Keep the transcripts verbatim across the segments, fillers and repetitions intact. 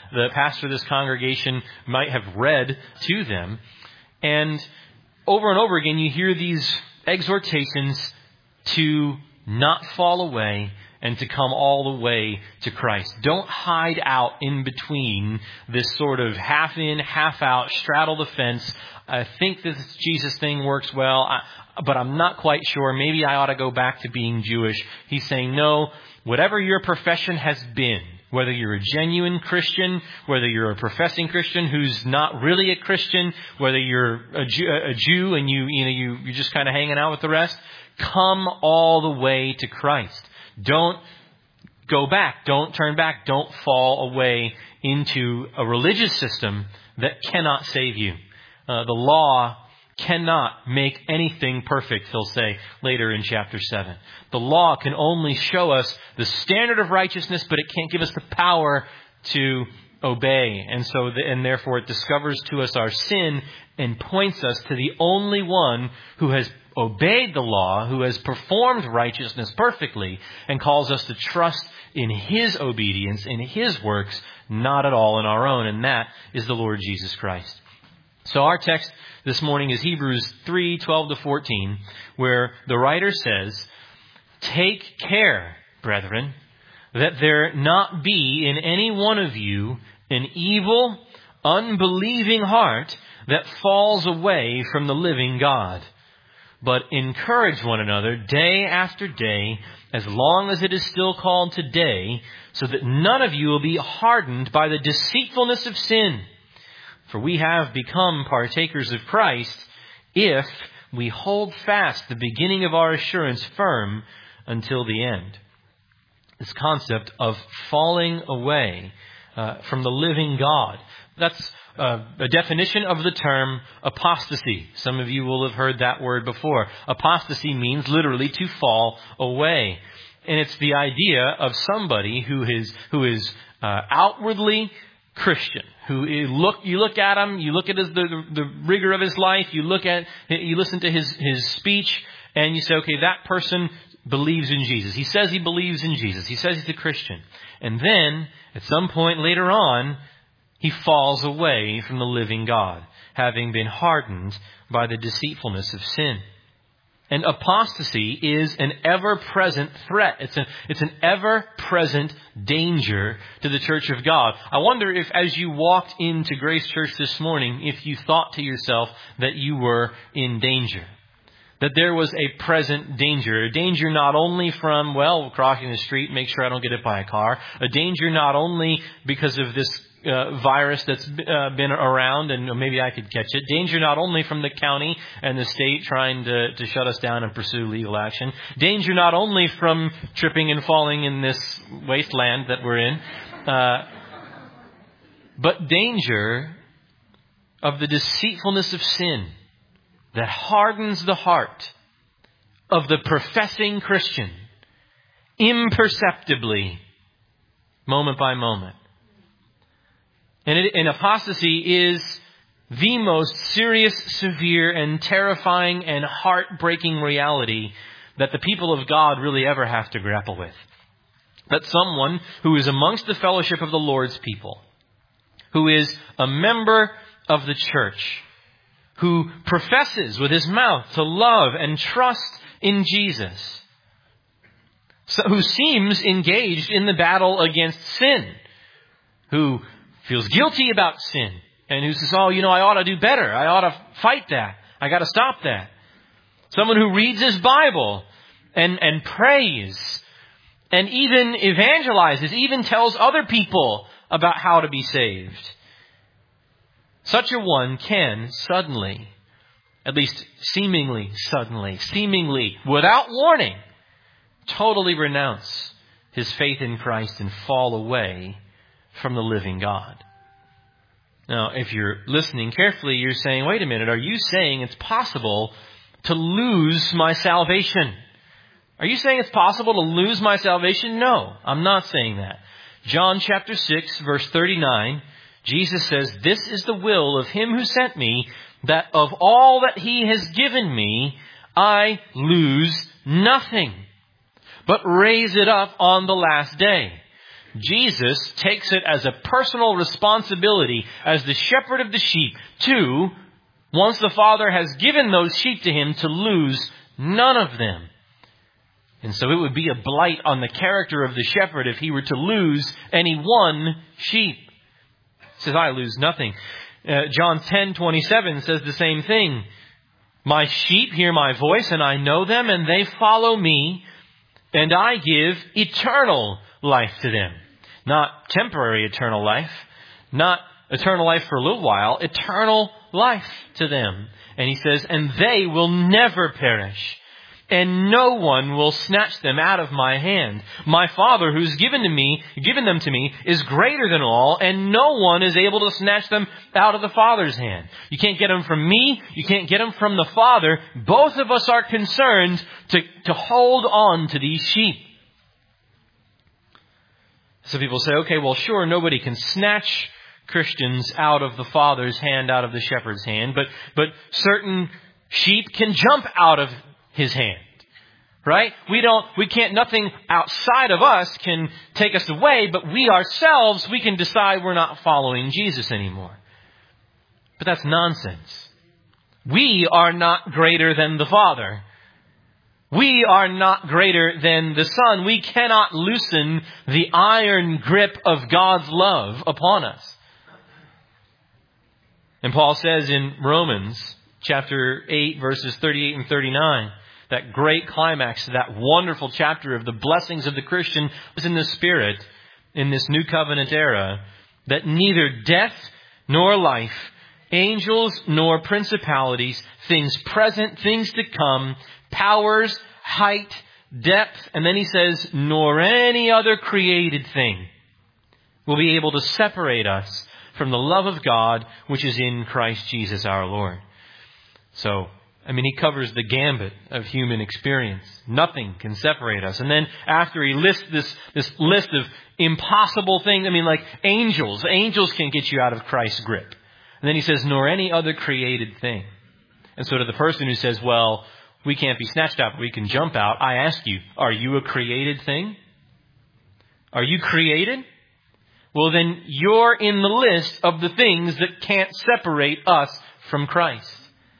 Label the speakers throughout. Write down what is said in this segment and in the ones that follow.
Speaker 1: the pastor of this congregation might have read to them. And over and over again, you hear these exhortations to not fall away and to come all the way to Christ. Don't hide out in between this sort of half in, half out, straddle the fence. I think this Jesus thing works well, I, but I'm not quite sure. Maybe I ought to go back to being Jewish. He's saying, no, whatever your profession has been, whether you're a genuine Christian, whether you're a professing Christian who's not really a Christian, whether you're a Jew, a Jew and you, you know, you, you're just kind of hanging out with the rest, come all the way to Christ. Don't go back. Don't turn back. Don't fall away into a religious system that cannot save you. Uh, the law cannot make anything perfect, he'll say later in chapter seven. The law can only show us the standard of righteousness, but it can't give us the power to obey. And so, the, and therefore it discovers to us our sin and points us to the only one who has obeyed the law, who has performed righteousness perfectly, and calls us to trust in his obedience, in his works, not at all in our own. And that is the Lord Jesus Christ. So our text this morning is Hebrews three, twelve to fourteen, where the writer says, "Take care, brethren, that there not be in any one of you an evil, unbelieving heart that falls away from the living God. But encourage one another day after day, as long as it is still called today, so that none of you will be hardened by the deceitfulness of sin. For we have become partakers of Christ, if we hold fast the beginning of our assurance firm until the end." This concept of falling away uh, from the living God. That's uh, a definition of the term apostasy. Some of you will have heard that word before. Apostasy means literally to fall away. And it's the idea of somebody who is who is uh, outwardly Christian, who look you look at him, you look at his, the the rigor of his life, you look at you listen to his his speech, and you say, okay, that person believes in Jesus. He says he believes in Jesus. He says he's a Christian. And then at some point later on, he falls away from the living God, having been hardened by the deceitfulness of sin. And apostasy is an ever-present threat. It's an, it's an ever-present danger to the church of God. I wonder if as you walked into Grace Church this morning, if you thought to yourself that you were in danger. That there was a present danger. A danger not only from, well, crossing the street, make sure I don't get hit by a car. A danger not only because of this Uh, virus that's uh, been around and maybe I could catch it. Danger not only from the county and the state trying to, to shut us down and pursue legal action. Danger not only from tripping and falling in this wasteland that we're in, uh, but danger of the deceitfulness of sin that hardens the heart of the professing Christian imperceptibly, moment by moment. And, it, and apostasy is the most serious, severe, and terrifying and heartbreaking reality that the people of God really ever have to grapple with. That someone who is amongst the fellowship of the Lord's people, who is a member of the church, who professes with his mouth to love and trust in Jesus, so, who seems engaged in the battle against sin, who feels guilty about sin, and who says, oh, you know, I ought to do better. I ought to fight that. I got to stop that. Someone who reads his Bible and, and prays and even evangelizes, even tells other people about how to be saved. Such a one can suddenly, at least seemingly suddenly, seemingly without warning, totally renounce his faith in Christ and fall away from the living God. Now, if you're listening carefully, you're saying, wait a minute, are you saying it's possible to lose my salvation? Are you saying it's possible to lose my salvation? No, I'm not saying that. John chapter six, verse thirty-nine, Jesus says, "This is the will of him who sent me, that of all that he has given me, I lose nothing, but raise it up on the last day." Jesus takes it as a personal responsibility as the shepherd of the sheep to, once the Father has given those sheep to him, to lose none of them. And so it would be a blight on the character of the shepherd if he were to lose any one sheep. He says, I lose nothing. Uh, John ten twenty-seven says the same thing. My sheep hear my voice, and I know them, and they follow me, and I give eternal life to them. Not temporary eternal life, not eternal life for a little while, eternal life to them. And he says, and they will never perish, and no one will snatch them out of my hand. My Father, who's given to me, given them to me, is greater than all, and no one is able to snatch them out of the Father's hand. You can't get them from me. You can't get them from the Father. Both of us are concerned to, to hold on to these sheep. So people say, okay, well, sure, nobody can snatch Christians out of the Father's hand, out of the shepherd's hand, but, but certain sheep can jump out of his hand, right? We don't, we can't, nothing outside of us can take us away, but we ourselves, we can decide we're not following Jesus anymore. But that's nonsense. We are not greater than the Father. We are not greater than the Son. We cannot loosen the iron grip of God's love upon us. And Paul says in Romans chapter eight, verses thirty-eight and thirty-nine, that great climax, that wonderful chapter of the blessings of the Christian was in the Spirit in this new covenant era, that neither death nor life, angels nor principalities, things present, things to come, powers, height, depth, and then he says, nor any other created thing will be able to separate us from the love of God, which is in Christ Jesus our Lord. So, I mean, he covers the gambit of human experience. Nothing can separate us. And then after he lists this, this list of impossible things, I mean, like angels. Angels can get you out of Christ's grip. And then he says, nor any other created thing. And so to the person who says, well, we can't be snatched out, but we can jump out, I ask you, are you a created thing? Are you created? Well, then you're in the list of the things that can't separate us from Christ.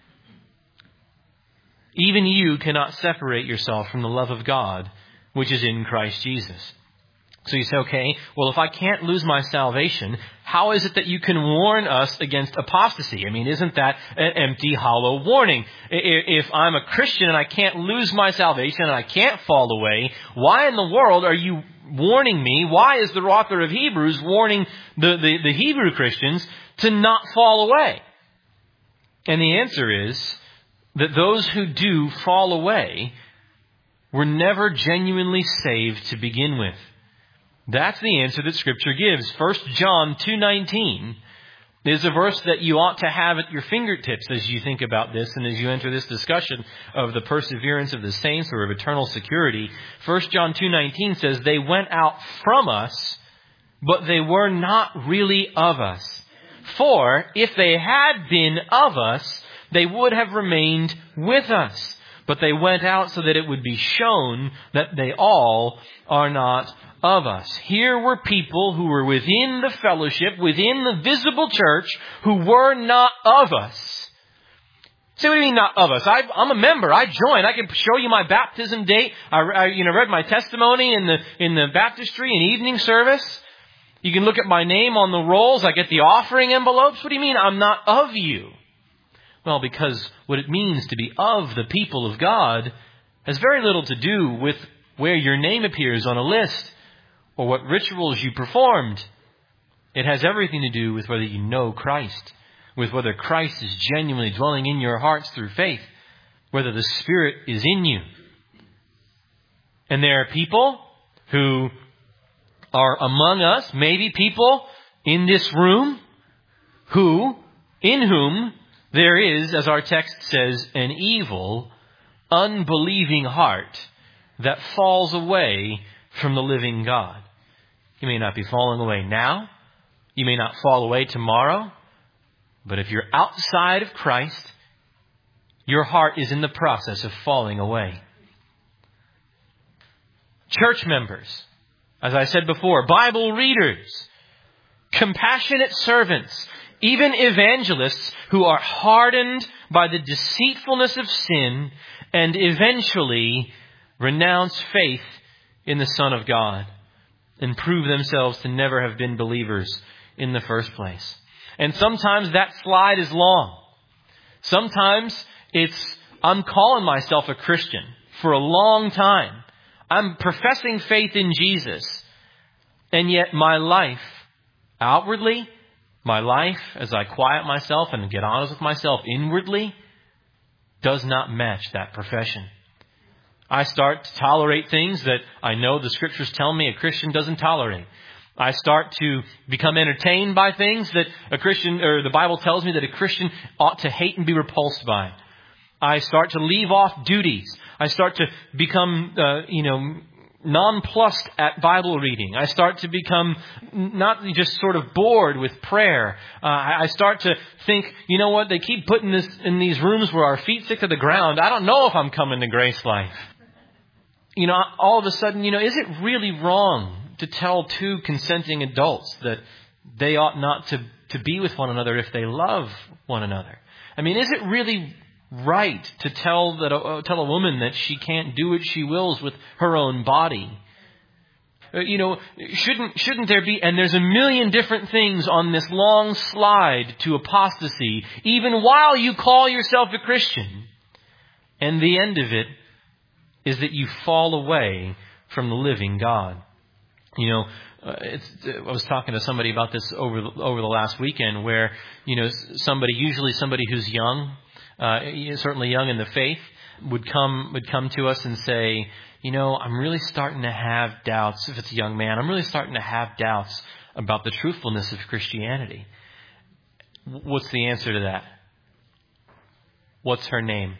Speaker 1: Even you cannot separate yourself from the love of God, which is in Christ Jesus. So you say, okay, well, if I can't lose my salvation, how is it that you can warn us against apostasy? I mean, isn't that an empty, hollow warning? If I'm a Christian and I can't lose my salvation and I can't fall away, why in the world are you warning me? Why is the author of Hebrews warning the, the, the Hebrew Christians to not fall away? And the answer is that those who do fall away were never genuinely saved to begin with. That's the answer that Scripture gives. First John two nineteen is a verse that you ought to have at your fingertips as you think about this and as you enter this discussion of the perseverance of the saints or of eternal security. First John two nineteen says, they went out from us, but they were not really of us. For if they had been of us, they would have remained with us. But they went out so that it would be shown that they all are not of us. Here were people who were within the fellowship, within the visible church, who were not of us. Say, what do you mean not of us? I, I'm a member. I joined. I can show you my baptism date. I, I you know, read my testimony in the in the baptistry and evening service. You can look at my name on the rolls. I get the offering envelopes. What do you mean I'm not of you? Well, because what it means to be of the people of God has very little to do with where your name appears on a list or what rituals you performed. It has everything to do with whether you know Christ, with whether Christ is genuinely dwelling in your hearts through faith, whether the Spirit is in you. And there are people who are among us, maybe people in this room, who, in whom there is, as our text says, an evil, unbelieving heart that falls away from the living God. You may not be falling away now. You may not fall away tomorrow. But if you're outside of Christ, your heart is in the process of falling away. Church members as I said before, Bible readers, compassionate servants, even evangelists who are hardened by the deceitfulness of sin and eventually renounce faith in the Son of God and prove themselves to never have been believers in the first place. And sometimes that slide is long. Sometimes it's, I'm calling myself a Christian for a long time. I'm professing faith in Jesus. And yet my life, outwardly, my life, as I quiet myself and get honest with myself inwardly, does not match that profession. I start to tolerate things that I know the Scriptures tell me a Christian doesn't tolerate. I start to become entertained by things that a Christian, or the Bible tells me that a Christian ought to hate and be repulsed by. I start to leave off duties. I start to become, uh, you know, nonplussed at Bible reading. I start to become not just sort of bored with prayer. Uh, I start to think, you know what, they keep putting this in these rooms where our feet stick to the ground. I don't know if I'm coming to Grace Life. You know, all of a sudden, you know, is it really wrong to tell two consenting adults that they ought not to, to be with one another if they love one another? I mean, is it really right to tell that uh, tell a woman that she can't do what she wills with her own body? Uh, you know, shouldn't shouldn't there be? And there's a million different things on this long slide to apostasy, even while you call yourself a Christian. And the end of it is that you fall away from the living God. You know, uh, it's, I was talking to somebody about this over the, over the last weekend, where, you know, somebody, usually somebody who's young, uh, certainly young in the faith, would come would come to us and say, you know, I'm really starting to have doubts. If it's a young man, I'm really starting to have doubts about the truthfulness of Christianity. What's the answer to that? What's her name?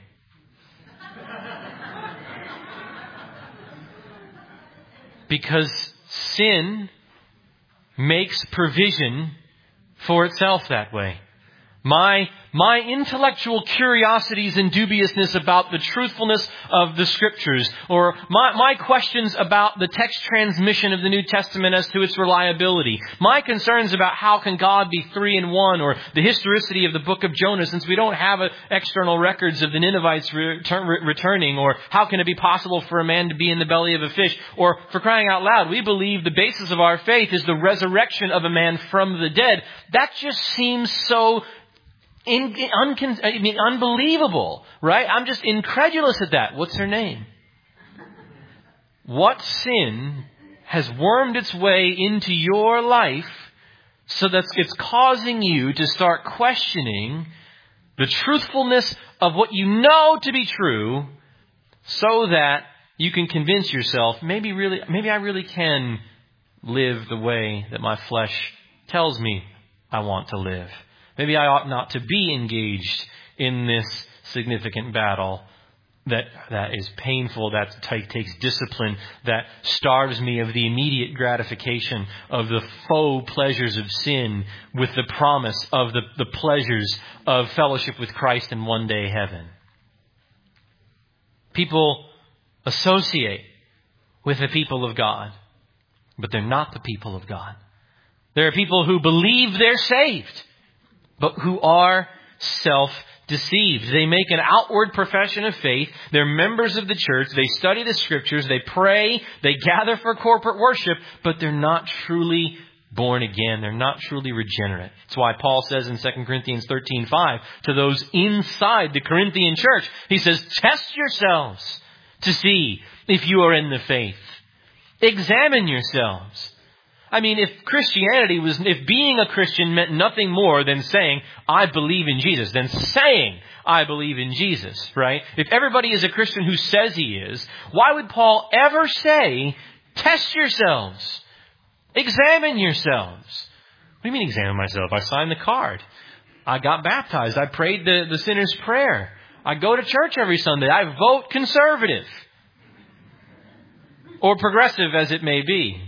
Speaker 1: Because sin makes provision for itself that way. My my intellectual curiosities and dubiousness about the truthfulness of the Scriptures, or my, my questions about the text transmission of the New Testament as to its reliability, my concerns about how can God be three in one, or the historicity of the book of Jonah, since we don't have a, external records of the Ninevites return, re- returning, or how can it be possible for a man to be in the belly of a fish, or for crying out loud, we believe the basis of our faith is the resurrection of a man from the dead. That just seems so In, uncon, I mean, unbelievable, right? I'm just incredulous at that. What's her name? What sin has wormed its way into your life so that it's causing you to start questioning the truthfulness of what you know to be true, so that you can convince yourself, maybe really, maybe I really can live the way that my flesh tells me I want to live. Maybe I ought not to be engaged in this significant battle that that is painful, that t- takes discipline, that starves me of the immediate gratification of the faux pleasures of sin with the promise of the, the pleasures of fellowship with Christ in one day heaven. People associate with the people of God, but they're not the people of God. There are people who believe they're saved, but who are self-deceived. They make an outward profession of faith. They're members of the church. They study the Scriptures. They pray. They gather for corporate worship, but they're not truly born again. They're not truly regenerate. That's why Paul says in Second Corinthians thirteen five to those inside the Corinthian church, he says, test yourselves to see if you are in the faith. Examine yourselves. I mean, if Christianity was, if being a Christian meant nothing more than saying, I believe in Jesus, than saying, I believe in Jesus, right? If everybody is a Christian who says he is, why would Paul ever say, test yourselves, examine yourselves? What do you mean examine myself? I signed the card. I got baptized. I prayed the, the sinner's prayer. I go to church every Sunday. I vote conservative. Or progressive, as it may be.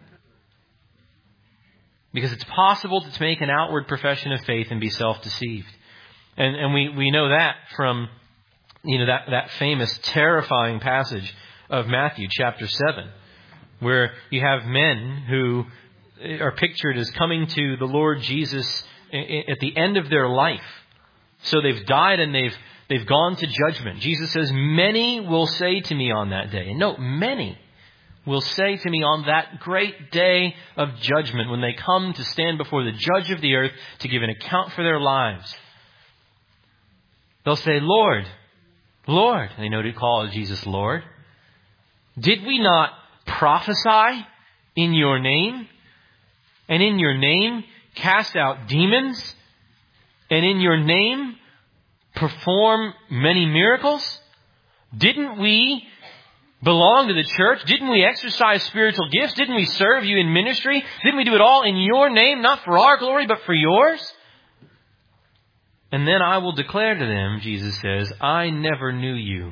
Speaker 1: Because it's possible to make an outward profession of faith and be self-deceived. And and we, we know that from, you know, that, that famous, terrifying passage of Matthew chapter seven, where you have men who are pictured as coming to the Lord Jesus at the end of their life. So they've died and they've they've gone to judgment. Jesus says, many will say to me on that day. And note, many will say to me on that great day of judgment when they come to stand before the judge of the earth to give an account for their lives. They'll say, Lord, Lord. They know to call Jesus Lord. Did we not prophesy in your name? And in your name cast out demons? And in your name perform many miracles? Didn't we belong to the church? Didn't we exercise spiritual gifts? Didn't we serve you in ministry? Didn't we do it all in your name, not for our glory, but for yours? And then I will declare to them, Jesus says, I never knew you.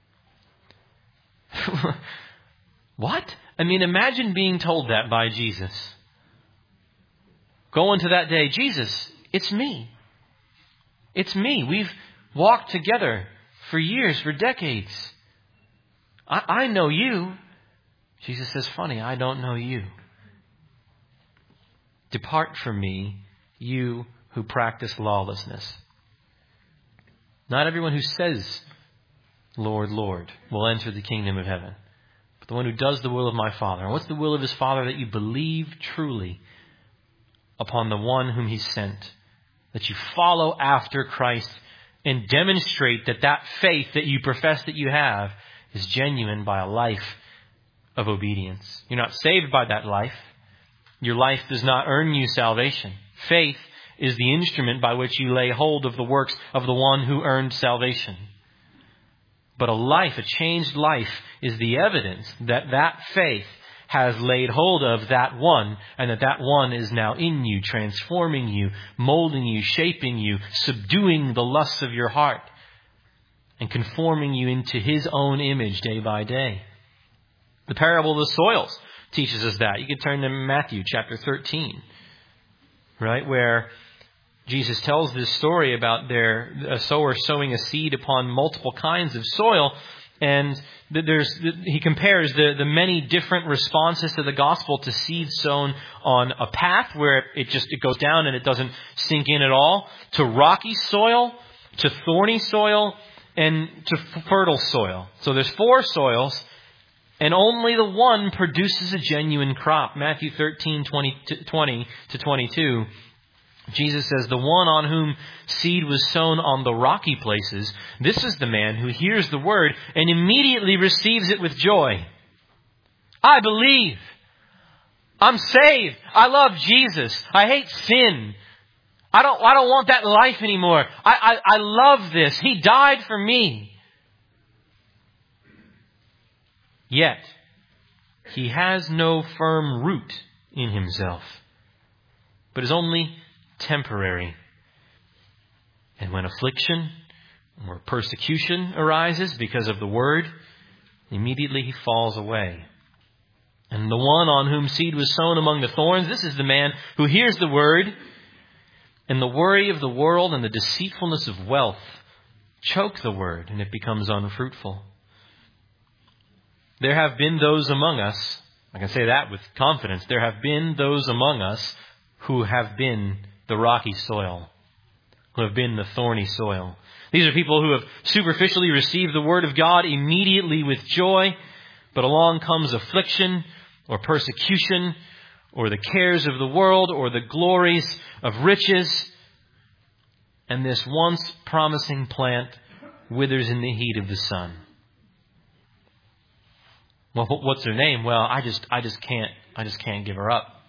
Speaker 1: What? I mean, imagine being told that by Jesus. Go into that day, Jesus, it's me. It's me. We've walked together for years, for decades. I, I know you. Jesus says, funny, I don't know you. Depart from me, you who practice lawlessness. Not everyone who says, Lord, Lord, will enter the kingdom of heaven, but the one who does the will of my Father. And what's the will of his Father? That you believe truly upon the one whom he sent, that you follow after Christ and demonstrate that that faith that you profess that you have is genuine by a life of obedience. You're not saved by that life. Your life does not earn you salvation. Faith is the instrument by which you lay hold of the works of the one who earned salvation. But a life, a changed life, is the evidence that that faith has laid hold of that one, and that that one is now in you, transforming you, molding you, shaping you, subduing the lusts of your heart, and conforming you into his own image day by day. The parable of the soils teaches us that. You can turn to Matthew chapter thirteen, right, where Jesus tells this story about their a sower sowing a seed upon multiple kinds of soil. And there's, he compares the, the many different responses to the gospel to seed sown on a path where it just it goes down and it doesn't sink in at all, to rocky soil, to thorny soil, and to fertile soil. So there's four soils, and only the one produces a genuine crop. Matthew thirteen, twenty to twenty-two. Jesus says, the one on whom seed was sown on the rocky places, this is the man who hears the word and immediately receives it with joy. I believe. I'm saved. I love Jesus. I hate sin. I don't, I don't want that life anymore. I, I, I love this. He died for me. Yet, he has no firm root in himself, but is only temporary. And when affliction or persecution arises because of the word, immediately he falls away. And the one on whom seed was sown among the thorns, this is the man who hears the word, and the worry of the world and the deceitfulness of wealth choke the word, and it becomes unfruitful. There have been those among us, I can say that with confidence, there have been those among us who have been the rocky soil, who have been the thorny soil. These are people who have superficially received the word of God immediately with joy, but along comes affliction or persecution or the cares of the world or the glories of riches, and this once promising plant withers in the heat of the sun. Well, what's her name? Well, I just, I just can't, I just can't give her up.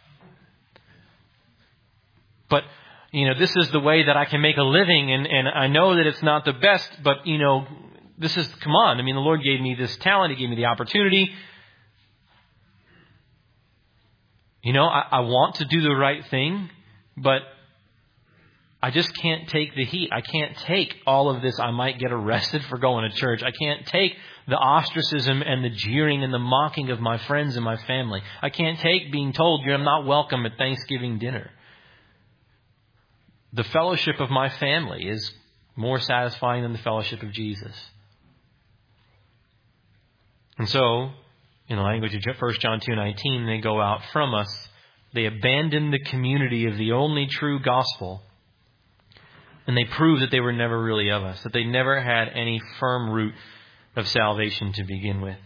Speaker 1: But, you know, this is the way that I can make a living, and, and I know that it's not the best, but, you know, this is, come on. I mean, the Lord gave me this talent. He gave me the opportunity. You know, I, I want to do the right thing, but I just can't take the heat. I can't take all of this. I might get arrested for going to church. I can't take the ostracism and the jeering and the mocking of my friends and my family. I can't take being told you're not welcome at Thanksgiving dinner. The fellowship of my family is more satisfying than the fellowship of Jesus. And so, In the language of First John two nineteen, they go out from us. They abandon the community of the only true gospel. And they prove that they were never really of us, that they never had any firm root of salvation to begin with.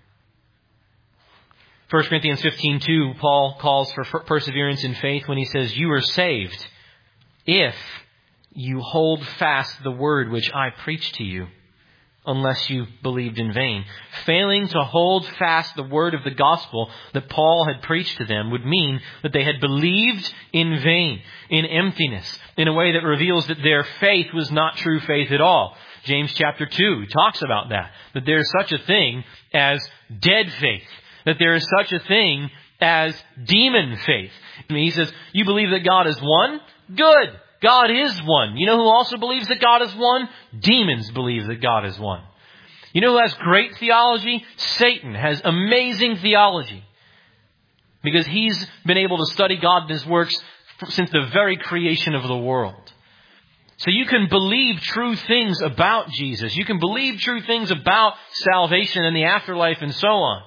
Speaker 1: First Corinthians fifteen two, Paul calls for perseverance in faith when he says, "You are saved if you hold fast the word which I preached to you, unless you believed in vain." Failing to hold fast the word of the gospel that Paul had preached to them would mean that they had believed in vain, in emptiness, in a way that reveals that their faith was not true faith at all. James chapter two talks about that, that there is such a thing as dead faith, that there is such a thing as demon faith. I mean, he says, you believe that God is one? Good. God is one. You know who also believes that God is one? Demons believe that God is one. You know who has great theology? Satan has amazing theology. Because he's been able to study God and His works since the very creation of the world. So you can believe true things about Jesus. You can believe true things about salvation and the afterlife and so on.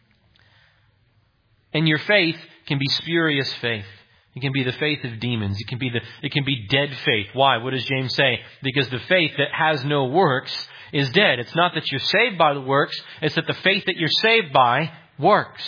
Speaker 1: And your faith can be spurious faith. It can be the faith of demons. It can be the, it can be dead faith. Why? What does James say? Because the faith that has no works is dead. It's not that you're saved by the works. It's that the faith that you're saved by works.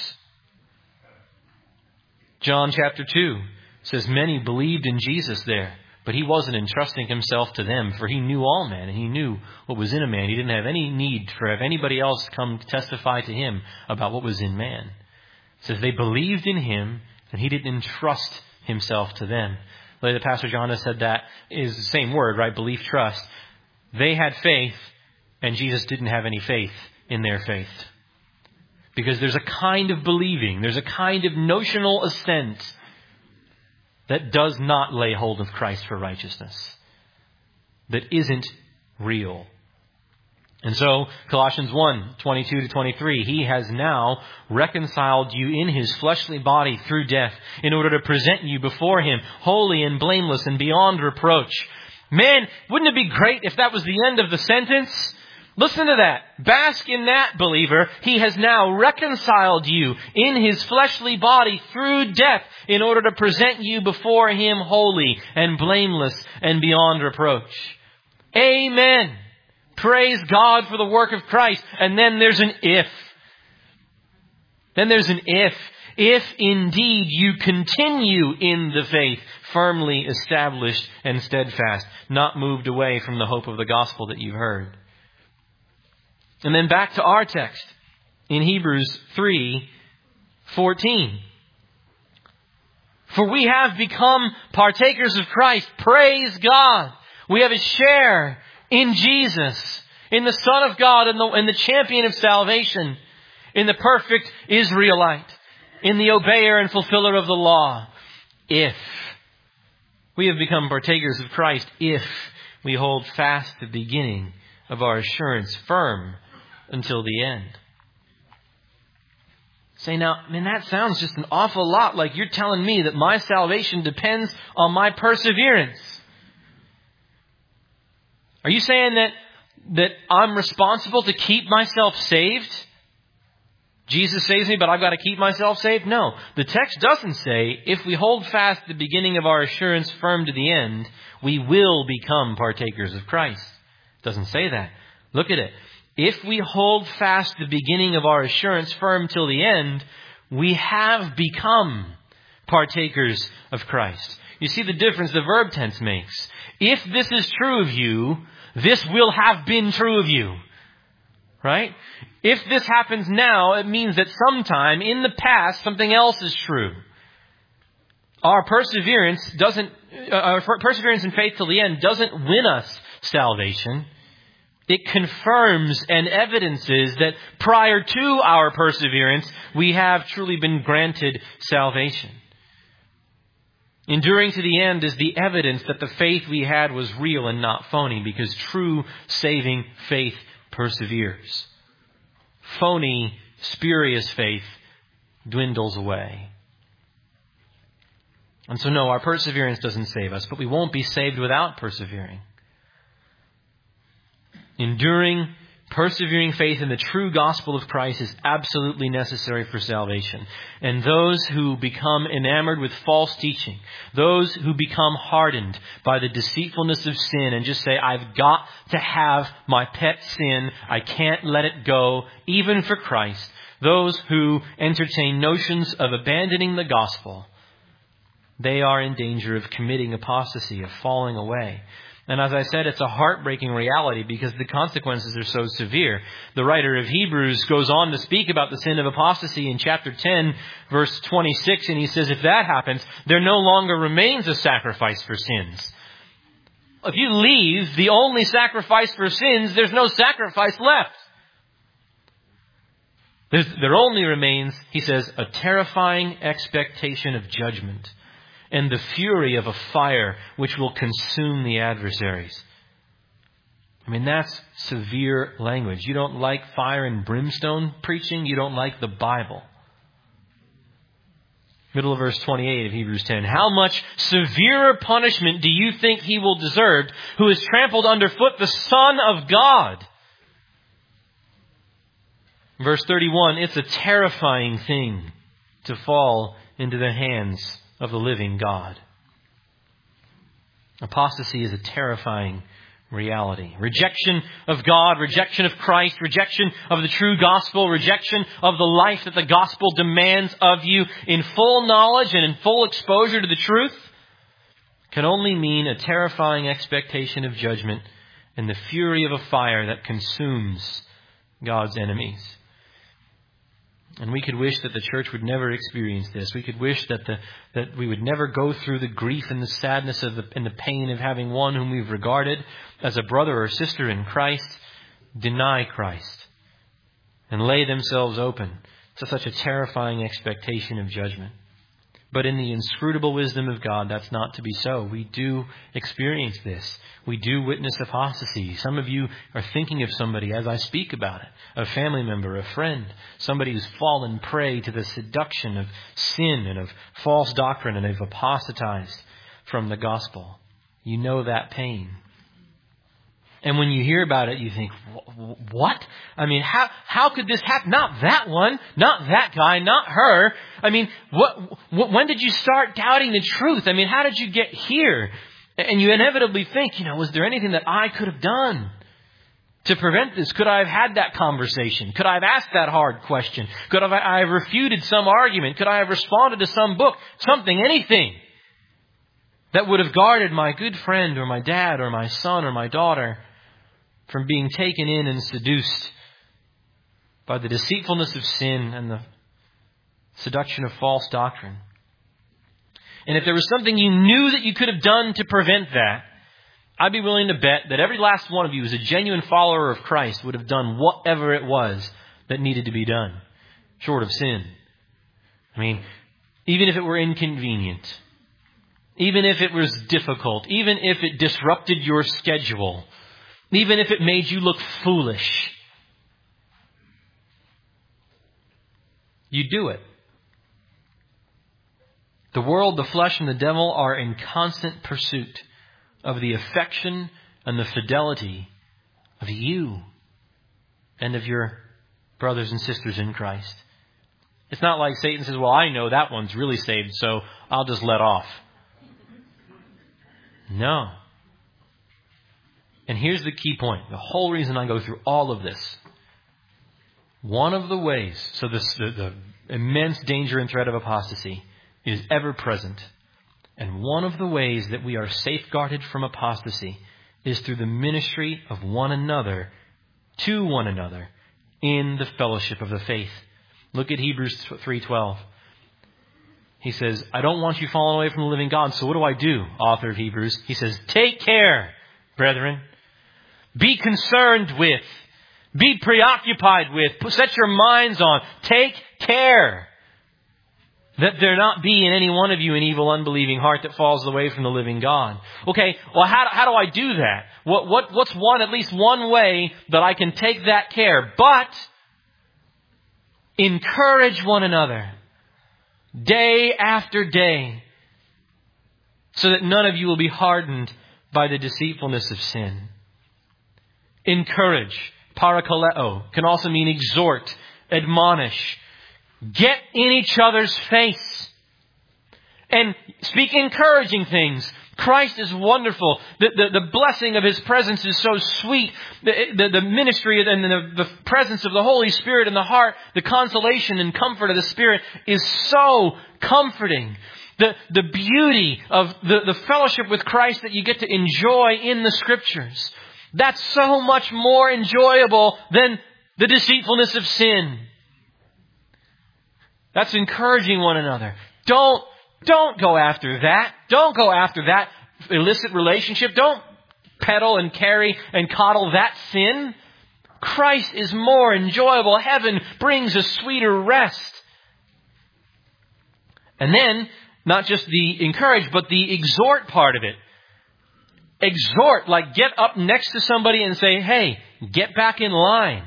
Speaker 1: John chapter two says many believed in Jesus there, but He wasn't entrusting Himself to them, for He knew all men and He knew what was in a man. He didn't have any need for have anybody else come testify to Him about what was in man. It says they believed in Him and He didn't entrust Himself to them. Later, Pastor John has said that is the same word, right? Belief, trust. They had faith and Jesus didn't have any faith in their faith. Because there's a kind of believing, there's a kind of notional assent that does not lay hold of Christ for righteousness. That isn't real. And so, Colossians one, twenty-two to twenty-three, He has now reconciled you in His fleshly body through death in order to present you before Him holy and blameless and beyond reproach. Man, wouldn't it be great if that was the end of the sentence? Listen to that. Bask in that, believer. He has now reconciled you in His fleshly body through death in order to present you before Him holy and blameless and beyond reproach. Amen. Praise God for the work of Christ. And then there's an if. Then there's an if. If indeed you continue in the faith, firmly established and steadfast, not moved away from the hope of the gospel that you've heard. And then back to our text in Hebrews three fourteen. For we have become partakers of Christ. Praise God. We have a share in Jesus, in the Son of God, in the, in the champion of salvation, in the perfect Israelite, in the obeyer and fulfiller of the law. If we have become partakers of Christ, if we hold fast the beginning of our assurance firm until the end. Say now, man, that sounds just an awful lot like you're telling me that my salvation depends on my perseverance. Are you saying that, that I'm responsible to keep myself saved? Jesus saves me, but I've got to keep myself saved? No. The text doesn't say, if we hold fast the beginning of our assurance firm to the end, we will become partakers of Christ. It doesn't say that. Look at it. If we hold fast the beginning of our assurance firm till the end, we have become partakers of Christ. You see the difference the verb tense makes. If this is true of you, this will have been true of you. Right? If this happens now, it means that sometime in the past, something else is true. Our perseverance doesn't, uh, our perseverance in faith till the end doesn't win us salvation. It confirms and evidences that prior to our perseverance, we have truly been granted salvation. Enduring to the end is the evidence that the faith we had was real and not phony, because true saving faith perseveres. Phony, spurious faith dwindles away. And so no, our perseverance doesn't save us, but we won't be saved without persevering. Enduring Persevering faith in the true gospel of Christ is absolutely necessary for salvation. And those who become enamored with false teaching, those who become hardened by the deceitfulness of sin and just say, I've got to have my pet sin, I can't let it go, even for Christ, those who entertain notions of abandoning the gospel, they are in danger of committing apostasy, of falling away. And as I said, it's a heartbreaking reality because the consequences are so severe. The writer of Hebrews goes on to speak about the sin of apostasy in chapter ten, verse twenty-six, and he says, if that happens, there no longer remains a sacrifice for sins. If you leave the only sacrifice for sins, there's no sacrifice left. There's, there only remains, he says, a terrifying expectation of judgment and the fury of a fire which will consume the adversaries. I mean, that's severe language. You don't like fire and brimstone preaching? You don't like the Bible. Middle of verse twenty-eight of Hebrews ten. How much severer punishment do you think he will deserve who has trampled underfoot the Son of God? Verse thirty-one, it's a terrifying thing to fall into the hands of the living God. Apostasy is a terrifying reality. Rejection of God, rejection of Christ, rejection of the true gospel, rejection of the life that the gospel demands of you in full knowledge and in full exposure to the truth can only mean a terrifying expectation of judgment and the fury of a fire that consumes God's enemies. And we could wish that the church would never experience this. We could wish that the that we would never go through the grief and the sadness of the, and the pain of having one whom we've regarded as a brother or sister in Christ deny Christ and lay themselves open to such a terrifying expectation of judgment. But in the inscrutable wisdom of God, that's not to be so. We do experience this. We do witness apostasy. Some of you are thinking of somebody as I speak about it, a family member, a friend, somebody who's fallen prey to the seduction of sin and of false doctrine and have apostatized from the gospel. You know that pain. And when you hear about it, you think, what? I mean, how how could this happen? Not that one, not that guy, not her. I mean, what, what? When did you start doubting the truth? I mean, how did you get here? And you inevitably think, you know, was there anything that I could have done to prevent this? Could I have had that conversation? Could I have asked that hard question? Could I have refuted some argument? Could I have responded to some book? Something, anything that would have guarded my good friend or my dad or my son or my daughter from being taken in and seduced by the deceitfulness of sin and the seduction of false doctrine. And if there was something you knew that you could have done to prevent that, I'd be willing to bet that every last one of you, as a genuine follower of Christ, would have done whatever it was that needed to be done, short of sin. I mean, even if it were inconvenient, even if it was difficult, even if it disrupted your schedule, even if it made you look foolish, you do it. The world, the flesh, and the devil are in constant pursuit of the affection and the fidelity of you and of your brothers and sisters in Christ. It's not like Satan says, well, I know that one's really saved, so I'll just let off. No. And here's the key point. The whole reason I go through all of this. One of the ways, so this, the, the immense danger and threat of apostasy is ever present. And one of the ways that we are safeguarded from apostasy is through the ministry of one another to one another in the fellowship of the faith. Look at Hebrews three twelve. He says, I don't want you falling away from the living God. So what do I do? Author of Hebrews. He says, take care, brethren. Be concerned with. Be preoccupied with. Set your minds on. Take care that there not be in any one of you an evil, unbelieving heart that falls away from the living God. Okay, well, how, how do I do that? What, what, what's one, at least one way that I can take that care? But encourage one another day after day so that none of you will be hardened by the deceitfulness of sin. Encourage. parakaleo, can also mean exhort, admonish. Get in each other's face. And speak encouraging things. Christ is wonderful. The, the, the blessing of His presence is so sweet. The, the, the ministry and the, the presence of the Holy Spirit in the heart, the consolation and comfort of the Spirit is so comforting. The, the beauty of the, the fellowship with Christ that you get to enjoy in the Scriptures. That's so much more enjoyable than the deceitfulness of sin. That's encouraging one another. Don't Don't go after that. Don't go after that illicit relationship. Don't peddle and carry and coddle that sin. Christ is more enjoyable. Heaven brings a sweeter rest. And then, not just the encourage, but the exhort part of it. Exhort, like get up next to somebody and say, hey, get back in line.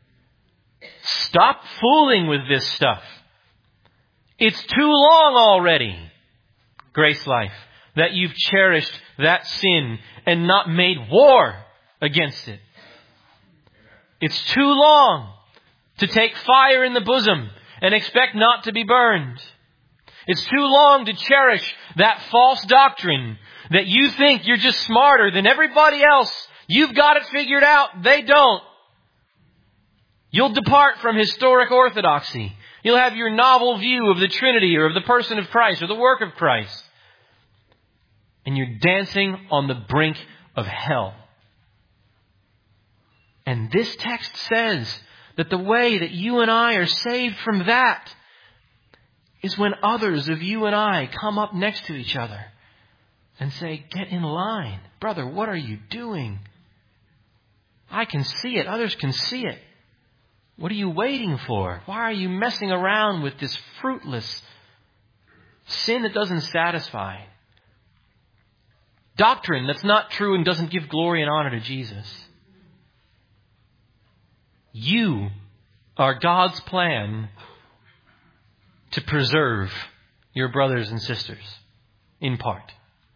Speaker 1: Stop fooling with this stuff. It's too long already, Grace Life, that you've cherished that sin and not made war against it. It's too long to take fire in the bosom and expect not to be burned. It's too long to cherish that false doctrine that you think you're just smarter than everybody else. You've got it figured out. They don't. You'll depart from historic orthodoxy. You'll have your novel view of the Trinity or of the person of Christ or the work of Christ. And you're dancing on the brink of hell. And this text says that the way that you and I are saved from that is when others of you and I come up next to each other and say, get in line. Brother, what are you doing? I can see it. Others can see it. What are you waiting for? Why are you messing around with this fruitless sin that doesn't satisfy? Doctrine that's not true and doesn't give glory and honor to Jesus. You are God's plan to preserve your brothers and sisters, in part.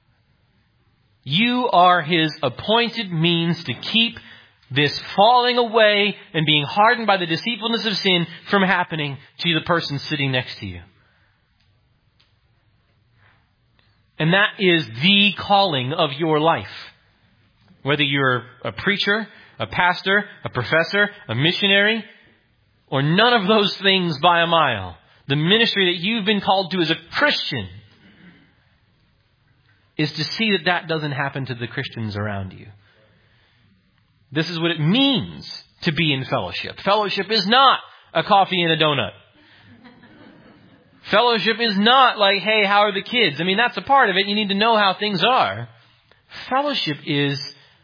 Speaker 1: You are His appointed means to keep this falling away and being hardened by the deceitfulness of sin from happening to the person sitting next to you. And that is the calling of your life. Whether you're a preacher, a pastor, a professor, a missionary, or none of those things by a mile. The ministry that you've been called to as a Christian is to see that that doesn't happen to the Christians around you. This is what it means to be in fellowship. Fellowship is not a coffee and a donut. Fellowship is not like, hey, how are the kids? I mean, that's a part of it. You need to know how things are. Fellowship is,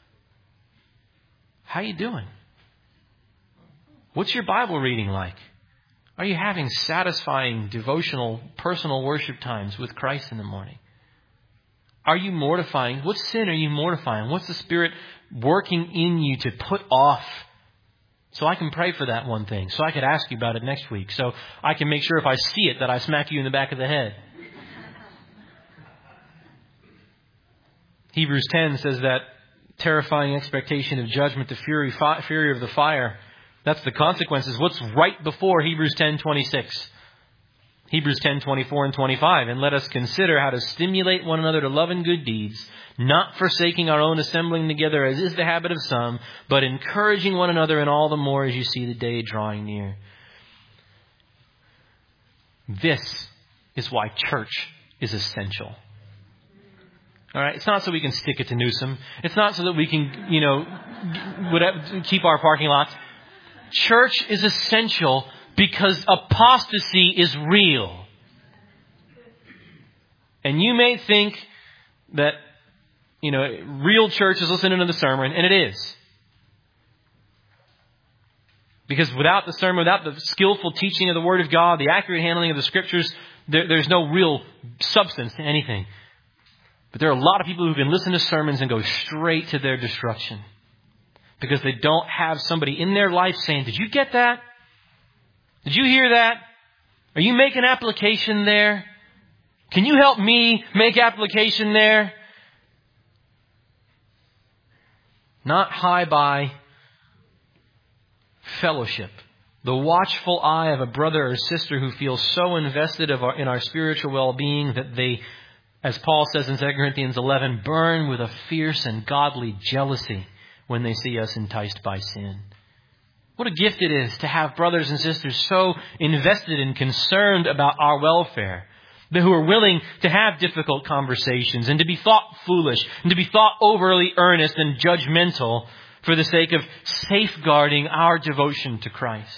Speaker 1: how you doing? What's your Bible reading like? Are you having satisfying, devotional, personal worship times with Christ in the morning? Are you mortifying? What sin are you mortifying? What's the Spirit working in you to put off? So I can pray for that one thing. So I could ask you about it next week. So I can make sure if I see it that I smack you in the back of the head. Hebrews ten says that terrifying expectation of judgment, the fury, fi- fury of the fire. That's the consequences. What's right before Hebrews ten twenty-six? Hebrews ten twenty-four and twenty-five. And let us consider how to stimulate one another to love and good deeds, not forsaking our own assembling together as is the habit of some, but encouraging one another, and all the more as you see the day drawing near. This is why church is essential. All right, it's not so we can stick it to Newsom. It's not so that we can, you know, whatever, keep our parking lots. Church is essential because apostasy is real. And you may think that, you know, real church is listening to the sermon, and it is. Because without the sermon, without the skillful teaching of the Word of God, the accurate handling of the Scriptures, there, there's no real substance to anything. But there are a lot of people who can listen to sermons and go straight to their destruction. Because they don't have somebody in their life saying, did you get that? Did you hear that? Are you making application there? Can you help me make application there? Not hi-bye, fellowship. The watchful eye of a brother or sister who feels so invested of our, in our spiritual well-being that they, as Paul says in Second Corinthians eleven, burn with a fierce and godly jealousy when they see us enticed by sin. What a gift it is to have brothers and sisters so invested and concerned about our welfare, who are willing to have difficult conversations and to be thought foolish and to be thought overly earnest and judgmental for the sake of safeguarding our devotion to Christ.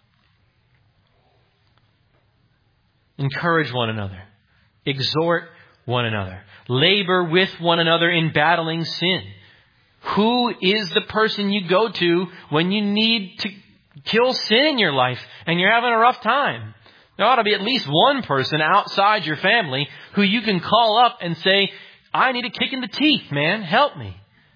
Speaker 1: Encourage one another. Exhort one another. Labor with one another in battling sin. Who is the person you go to when you need to kill sin in your life and you're having a rough time? There ought to be at least one person outside your family who you can call up and say, I need a kick in the teeth, man. Help me.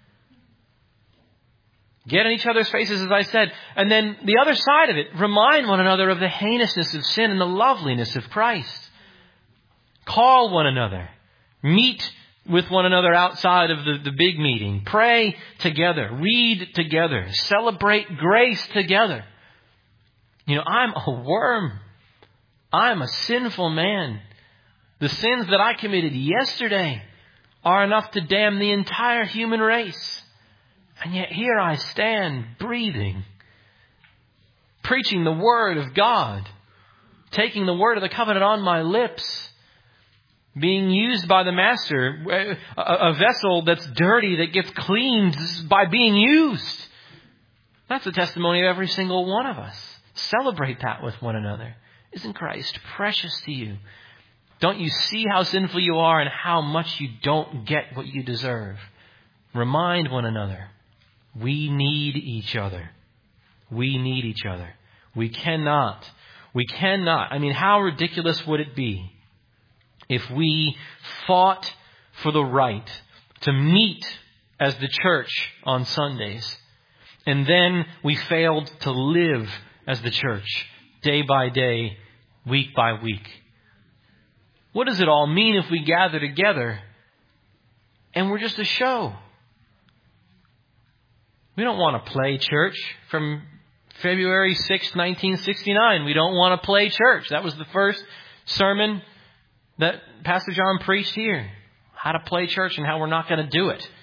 Speaker 1: Get in each other's faces, as I said. And then the other side of it, remind one another of the heinousness of sin and the loveliness of Christ. Call one another. Meet with one another outside of the, the big meeting. Pray together. Read together. Celebrate grace together. You know, I'm a worm. I'm a sinful man. The sins that I committed yesterday are enough to damn the entire human race. And yet here I stand, breathing, preaching the Word of God, taking the Word of the covenant on my lips, being used by the Master, a, a vessel that's dirty that gets cleaned by being used. That's the testimony of every single one of us. Celebrate that with one another. Isn't Christ precious to you? Don't you see how sinful you are and how much you don't get what you deserve? Remind one another. We need each other. We need each other. We cannot, we cannot. I mean, how ridiculous would it be if we fought for the right to meet as the church on Sundays, and then we failed to live as the church day by day, week by week? What does it all mean if we gather together and we're just a show? We don't want to play church from February sixth, nineteen sixty-nine. We don't want to play church. That was the first sermon that Pastor John preached here. How to play church and how we're not going to do it.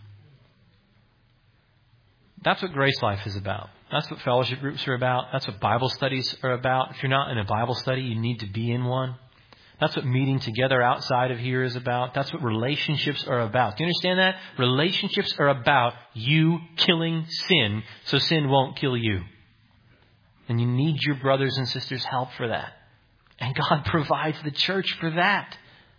Speaker 1: That's what Grace Life is about. That's what fellowship groups are about. That's what Bible studies are about. If you're not in a Bible study, you need to be in one. That's what meeting together outside of here is about. That's what relationships are about. Do you understand that? Relationships are about you killing sin so sin won't kill you. And you need your brothers and sisters' help for that. And God provides the church for that.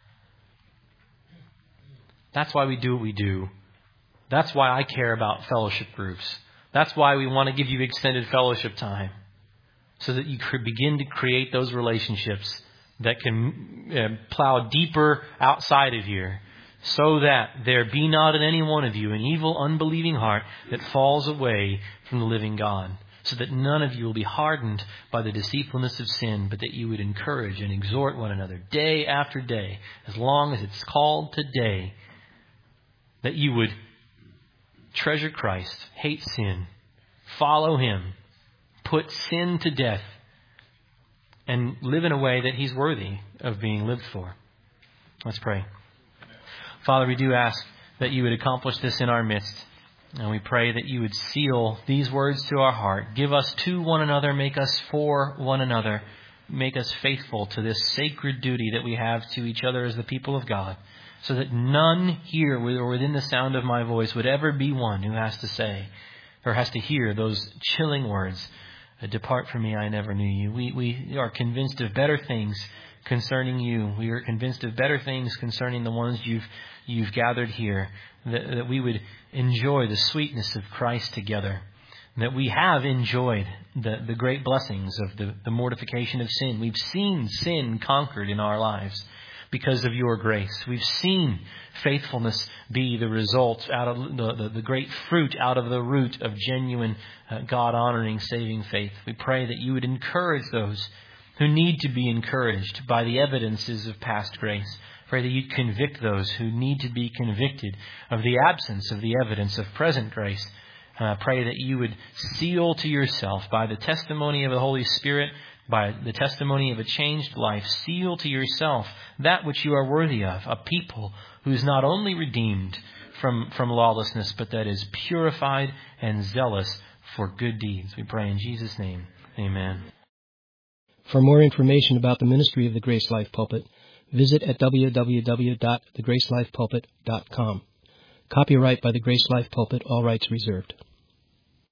Speaker 1: That's why we do what we do. That's why I care about fellowship groups. That's why we want to give you extended fellowship time. So that you could begin to create those relationships that can uh, plow deeper outside of here, so that there be not in any one of you an evil, unbelieving heart that falls away from the living God, so that none of you will be hardened by the deceitfulness of sin, but that you would encourage and exhort one another day after day, as long as it's called today, that you would treasure Christ, hate sin, follow Him, put sin to death, and live in a way that He's worthy of being lived for. Let's pray. Father, we do ask that you would accomplish this in our midst. And we pray that you would seal these words to our heart. Give us to one another. Make us for one another. Make us faithful to this sacred duty that we have to each other as the people of God. So that none here or within the sound of my voice would ever be one who has to say or has to hear those chilling words. Depart from me, I never knew you. We, we are convinced of better things concerning you. We are convinced of better things concerning the ones you've you've gathered here. That, that we would enjoy the sweetness of Christ together. That we have enjoyed the, the great blessings of the, the mortification of sin. We've seen sin conquered in our lives because of your grace. We've seen faithfulness be the result out of the, the, the great fruit out of the root of genuine uh, God-honoring, saving faith. We pray that you would encourage those who need to be encouraged by the evidences of past grace. Pray that you'd convict those who need to be convicted of the absence of the evidence of present grace. And I pray that you would seal to yourself by the testimony of the Holy Spirit, by the testimony of a changed life, seal to yourself that which you are worthy of, a people who's not only redeemed from, from lawlessness, but that is purified and zealous for good deeds. We pray in Jesus' name. Amen.
Speaker 2: For more information about the ministry of the Grace Life Pulpit, visit at w w w dot the grace life pulpit dot com. Copyright by the Grace Life Pulpit, all rights reserved.